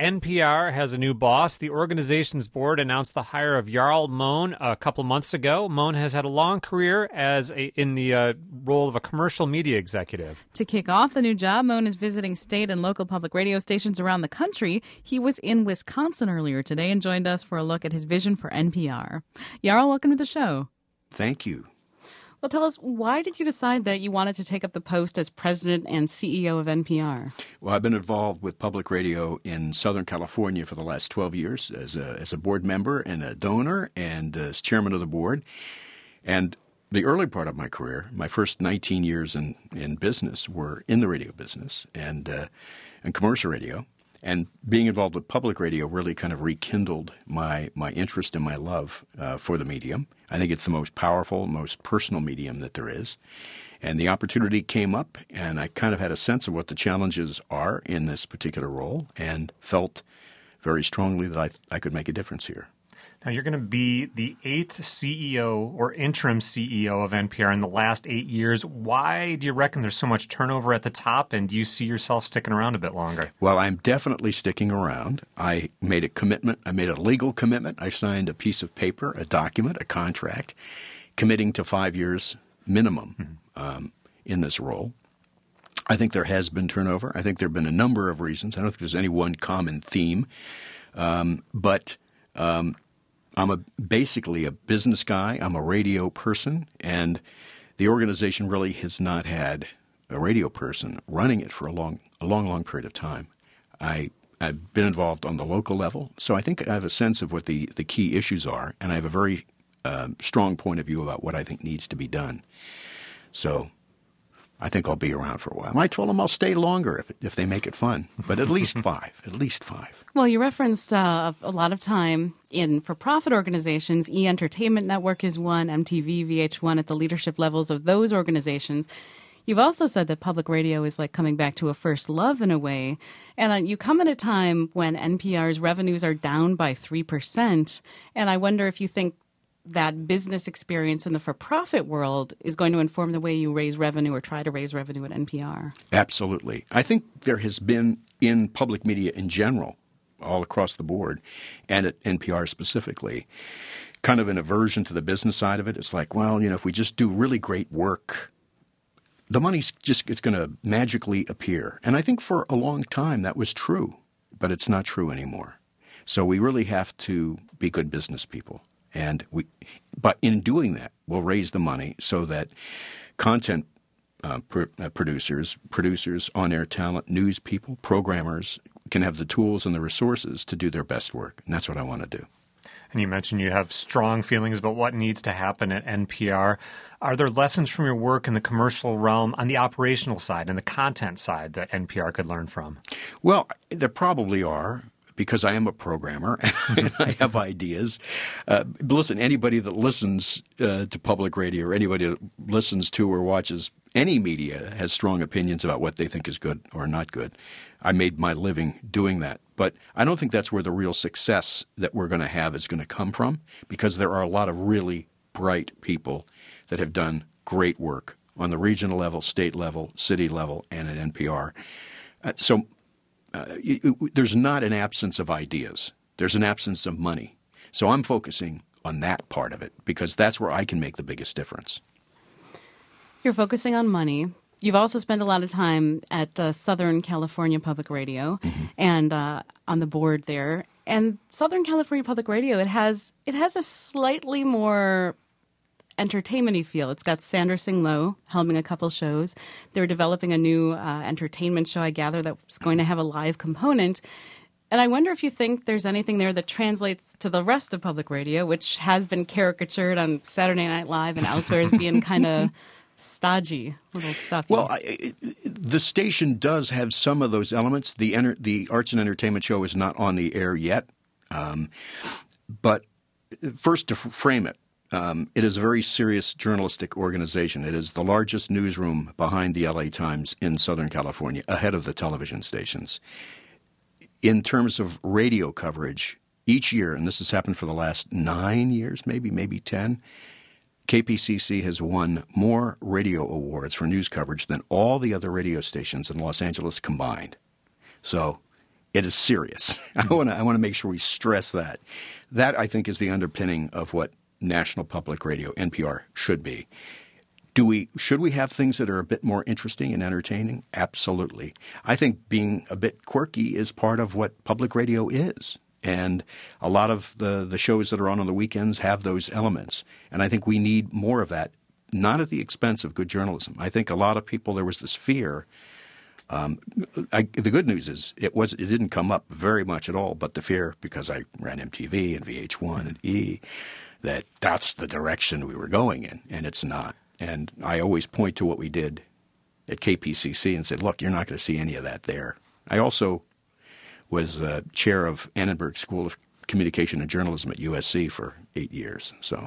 NPR has a new boss. The organization's board announced the hire of Jarl Mohn a couple months ago. Mohn has had a long career in the role of a commercial media executive. To kick off the new job, Mohn is visiting state and local public radio stations around the country. He was in Wisconsin earlier today and joined us for a look at his vision for NPR. Jarl, welcome to the show. Thank you. Well, tell us, why did you decide that you wanted to take up the post as president and CEO of NPR? Well, I've been involved with public radio in Southern California for the last 12 years as a board member and a donor and as chairman of the board. And the early part of my career, my first 19 years in business, were in the radio business and commercial radio. And being involved with public radio really kind of rekindled my interest and my love for the medium. I think it's the most powerful, most personal medium that there is. And the opportunity came up, and I kind of had a sense of what the challenges are in this particular role and felt very strongly that I could make a difference here. Now, you're going to be the 8th CEO or interim CEO of NPR in the last 8 years. Why do you reckon there's so much turnover at the top, and do you see yourself sticking around a bit longer? Well, I'm definitely sticking around. I made a commitment. I made a legal commitment. I signed a piece of paper, a document, a contract, committing to 5 years minimum in this role. I think there has been turnover. I think there have been a number of reasons. I don't think there's any one common theme. But I'm basically a business guy. I'm a radio person, and the organization really has not had a radio person running it for a long period of time. I've been involved on the local level, so I think I have a sense of what the key issues are, and I have a very strong point of view about what I think needs to be done. So I think I'll be around for a while. I told them I'll stay longer if they make it fun, but at least five. Well, you referenced a lot of time in for-profit organizations. E! Entertainment Network is one, MTV, VH1 at the leadership levels of those organizations. You've also said that public radio is like coming back to a first love in a way. And you come at a time when NPR's revenues are down by 3%. And I wonder if you think that business experience in the for-profit world is going to inform the way you raise revenue or try to raise revenue at NPR. Absolutely. I think there has been in public media in general, all across the board, and at NPR specifically, kind of an aversion to the business side of it. It's like, well, if we just do really great work, the money's it's going to magically appear. And I think for a long time that was true, but it's not true anymore. So we really have to be good business people. But in doing that, we'll raise the money so that content producers, on-air talent, news people, programmers can have the tools and the resources to do their best work. And that's what I want to do. And you mentioned you have strong feelings about what needs to happen at NPR. Are there lessons from your work in the commercial realm on the operational side and the content side that NPR could learn from? Well, there probably are, because I am a programmer and I have ideas. But listen, anybody that listens to public radio or anybody that listens to or watches any media has strong opinions about what they think is good or not good. I made my living doing that. But I don't think that's where the real success that we're going to have is going to come from, because there are a lot of really bright people that have done great work on the regional level, state level, city level, and at NPR. There's not an absence of ideas. There's an absence of money. So I'm focusing on that part of it because that's where I can make the biggest difference. You're focusing on money. You've also spent a lot of time at Southern California Public Radio and on the board there. And Southern California Public Radio, it has a slightly more entertainment-y feel. It's got Sandra Singh Low helming a couple shows. They're developing a new entertainment show, I gather, that's going to have a live component. And I wonder if you think there's anything there that translates to the rest of public radio, which has been caricatured on Saturday Night Live and elsewhere as being kind of stodgy, little stuffy. Well, the station does have some of those elements. The Arts and Entertainment Show is not on the air yet. But first, to frame it, it is a very serious journalistic organization. It is the largest newsroom behind the LA Times in Southern California, ahead of the television stations. In terms of radio coverage, each year, and this has happened for the last 9 years, maybe 10, KPCC has won more radio awards for news coverage than all the other radio stations in Los Angeles combined. So It is serious. I want to make sure we stress that. That, I think, is the underpinning of what National Public Radio, NPR, should be. Should we have things that are a bit more interesting and entertaining? Absolutely. I think being a bit quirky is part of what public radio is. And a lot of the shows that are on the weekends have those elements. And I think we need more of that, not at the expense of good journalism. I think a lot of people, there was this fear. The good news is it didn't come up very much at all, but the fear, because I ran MTV and VH1 and E, that's the direction we were going in, and it's not. And I always point to what we did at KPCC and said, look, you're not going to see any of that there. I also was chair of Annenberg School of Communication and Journalism at USC for 8 years. So,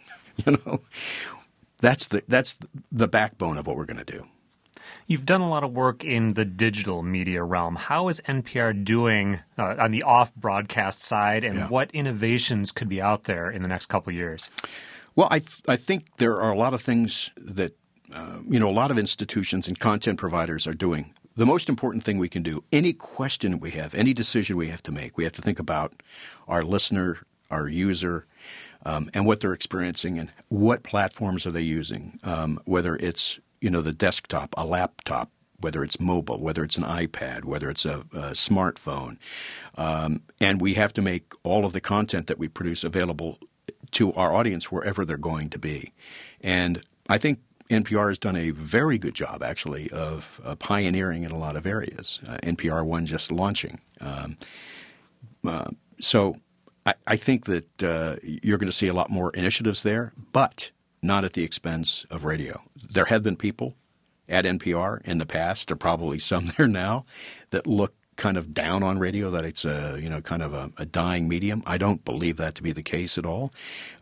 that's the backbone of what we're going to do. You've done a lot of work in the digital media realm. How is NPR doing on the off-broadcast side, and what innovations could be out there in the next couple of years? Well, I think there are a lot of things that a lot of institutions and content providers are doing. The most important thing we can do, any question we have, any decision we have to make, we have to think about our listener, our user, and what they're experiencing and what platforms are they using, whether it's the desktop, a laptop, whether it's mobile, whether it's an iPad, whether it's a smartphone. And we have to make all of the content that we produce available to our audience wherever they're going to be. And I think NPR has done a very good job, actually, of pioneering in a lot of areas. NPR One just launching. So I think that you're going to see a lot more initiatives there, but not at the expense of radio. There have been people at NPR in the past, there are probably some there now, that look kind of down on radio, that it's kind of a dying medium. I don't believe that to be the case at all.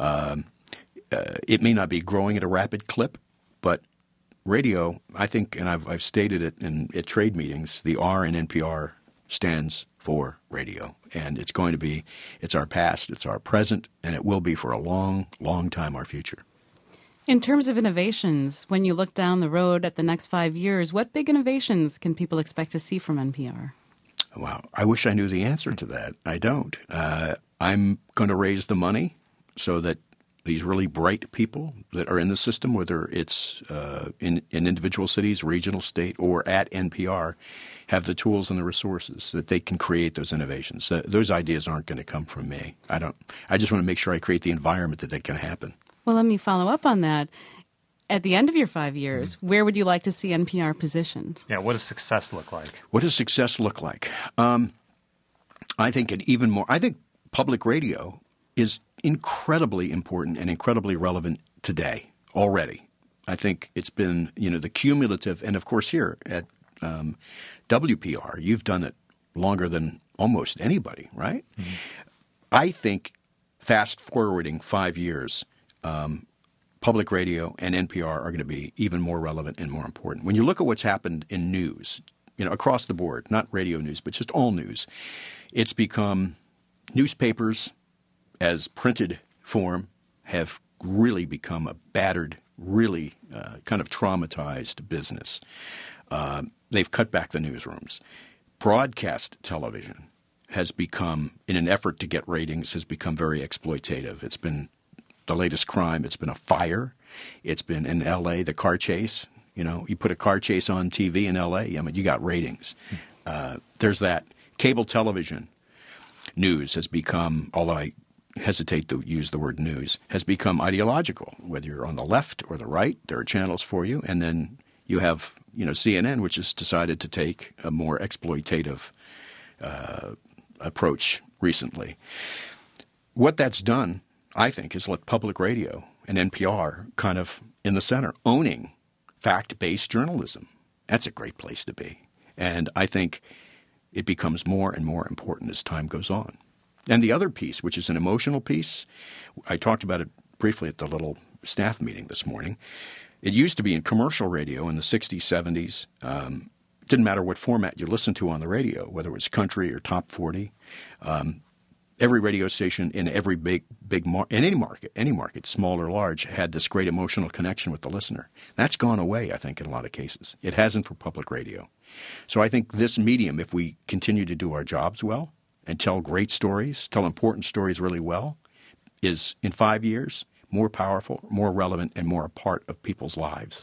It may not be growing at a rapid clip, but radio, I think, and I've stated it at trade meetings, the R in NPR stands for radio. And it's our past, it's our present, and it will be for a long, long time our future. In terms of innovations, when you look down the road at the next 5 years, what big innovations can people expect to see from NPR? Wow. I wish I knew the answer to that. I don't. I'm going to raise the money so that these really bright people that are in the system, whether it's in individual cities, regional, state, or at NPR, have the tools and the resources so that they can create those innovations. Those ideas aren't going to come from me. I just want to make sure I create the environment that can happen. Well, let me follow up on that. At the end of your 5 years, where would you like to see NPR positioned? Yeah, what does success look like? What does success look like? I think public radio is incredibly important and incredibly relevant today already. I think it's been, the cumulative, and of course here at WPR, you've done it longer than almost anybody, right? Mm-hmm. I think fast forwarding 5 years, public radio and NPR are going to be even more relevant and more important. When you look at what's happened in news, across the board, not radio news, but just all news, it's become newspapers as printed form have really become a battered, really kind of traumatized business. They've cut back the newsrooms. Broadcast television has become, in an effort to get ratings, has become very exploitative. It's been the latest crime. It's been a fire. It's been in L.A., the car chase. You put a car chase on TV in L.A., you got ratings. There's that. Cable television news has become, although I hesitate to use the word news, has become ideological. Whether you're on the left or the right, there are channels for you. And then you have, CNN, which has decided to take a more exploitative approach recently. What that's done, I think, is let public radio and NPR kind of in the center, owning fact-based journalism. That's a great place to be. And I think it becomes more and more important as time goes on. And the other piece, which is an emotional piece, I talked about it briefly at the little staff meeting this morning. It used to be in commercial radio in the 60s, 70s. Didn't matter what format you listened to on the radio, whether it was country or top 40. Every radio station in every big in any market, small or large, had this great emotional connection with the listener. That's gone away, I think, in a lot of cases. It hasn't for public radio. So I think this medium, if we continue to do our jobs well and tell great stories, tell important stories really well, is in 5 years more powerful, more relevant, and more a part of people's lives.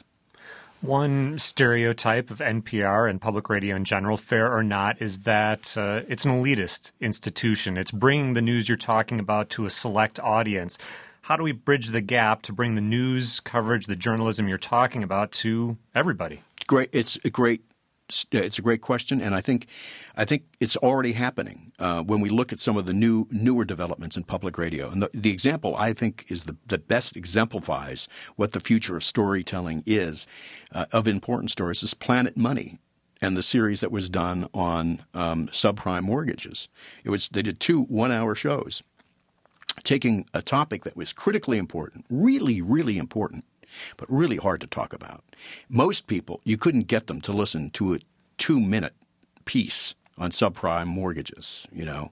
One stereotype of NPR and public radio in general, fair or not, is that it's an elitist institution. It's bringing the news you're talking about to a select audience. How do we bridge the gap to bring the news coverage, the journalism you're talking about, to everybody? Great. It's a great question, and I think it's already happening when we look at some of the newer developments in public radio. And the example I think is that best exemplifies what the future of storytelling is, of important stories, is Planet Money and the series that was done on subprime mortgages. They did 2 one-hour shows taking a topic that was critically important, really, really important, but really hard to talk about. Most people, you couldn't get them to listen to a 2-minute piece on subprime mortgages,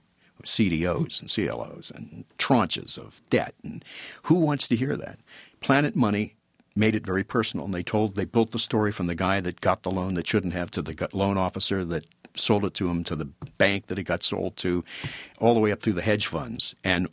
CDOs and CLOs and tranches of debt. And who wants to hear that? Planet Money made it very personal, and they built the story from the guy that got the loan that shouldn't have to the loan officer that sold it to him, to the bank that it got sold to, all the way up through the hedge funds. And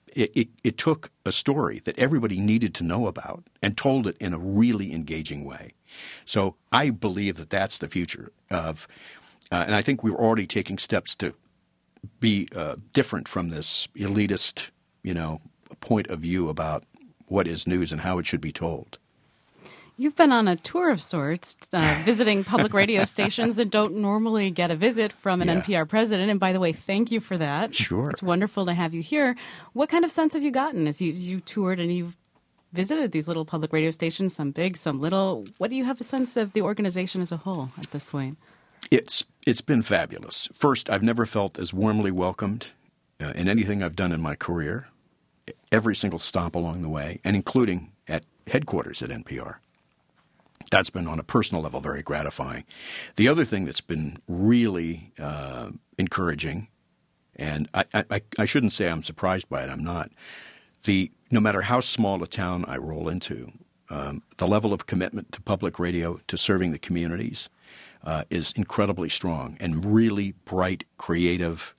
it took a story that everybody needed to know about and told it in a really engaging way. So I believe that that's the future of and I think we're already taking steps to be different from this elitist, point of view about what is news and how it should be told. You've been on a tour of sorts, visiting public radio stations that don't normally get a visit from an NPR president. And by the way, thank you for that. Sure. It's wonderful to have you here. What kind of sense have you gotten as you toured and you've visited these little public radio stations, some big, some little? What do you have a sense of the organization as a whole at this point? It's been fabulous. First, I've never felt as warmly welcomed in anything I've done in my career, every single stop along the way, and including at headquarters at NPR. That's been, on a personal level, very gratifying. The other thing that's been really encouraging, and I shouldn't say I'm surprised by it, I'm not, no matter how small a town I roll into, the level of commitment to public radio, to serving the communities, is incredibly strong, and really bright, creative,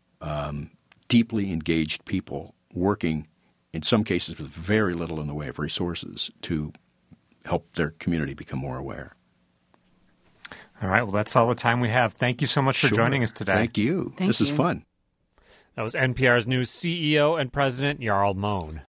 deeply engaged people working, in some cases with very little in the way of resources, to help their community become more aware. All right. Well, that's all the time we have. Thank you so much for joining us today. Thank you. This is fun. That was NPR's new CEO and president, Jarl Mohn.